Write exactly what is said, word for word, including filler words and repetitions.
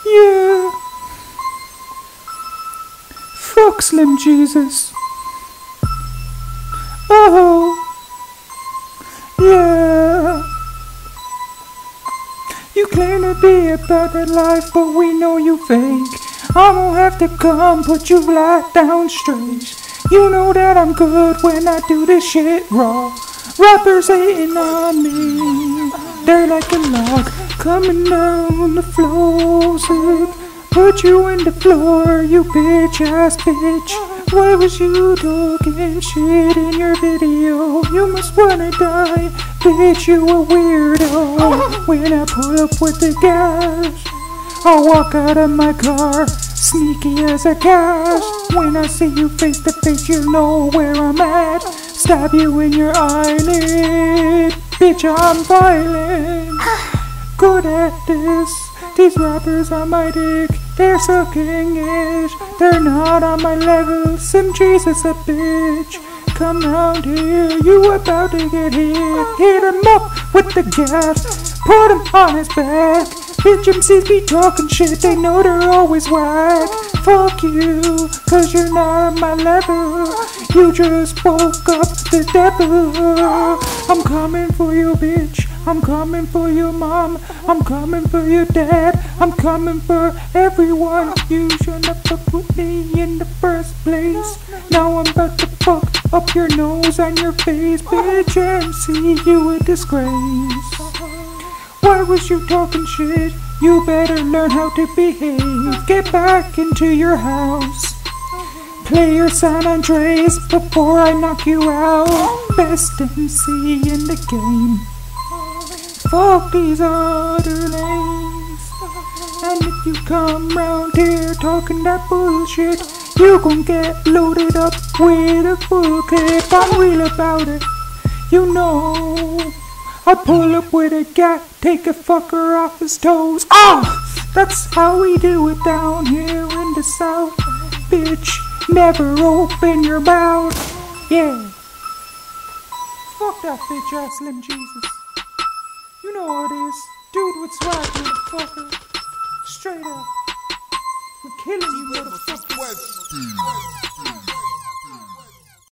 Yeah. Fuck Slim Jesus. Oh. Yeah. You claim to be about that life, but we know you fake. I won't have to come put you right down straight. You know that I'm good when I do this shit raw. Rappers hating on me. They're like a log coming down the floor. So put you in the floor, you bitch ass bitch. Why was you talking shit in your video? You must wanna die, bitch, you a weirdo. When I pull up with the gas, I walk out of my car, sneaky as a cat. When I see you face to face, you know where I'm at. Stab you in your eyelid, bitch, I'm violent. Good at this, these rappers are my dick. They're sucking it, they're not on my level. Some Jesus a bitch. Come round here, you about to get hit. Hit him up with the gas, put him on his back. Bitch M Cs be talking shit, they know they're always whack. Fuck you, cause you're not on my level. You just woke up the devil. I'm coming for you, bitch. I'm coming for your mom. I'm coming for your dad. I'm coming for everyone. You shouldn't have fucked with me in the first place. Now I'm about to fuck up your nose and your face. Bitch M C, you a disgrace. Why was you talking shit? You better learn how to behave. Get back into your house. Play your San Andreas before I knock you out. Best M C in the game. Fuck these other names. And if you come round here talking that bullshit, you gon' get loaded up with a full clip. I'm real about it, you know. I pull up with a gat, take a fucker off his toes. Ah, that's how we do it down here in the south. Bitch, never open your mouth. Yeah. Fuck that bitch ass Slim Jesus. You know what it is. Dude with swag, motherfucker. Straight up. We're killing you, motherfucker.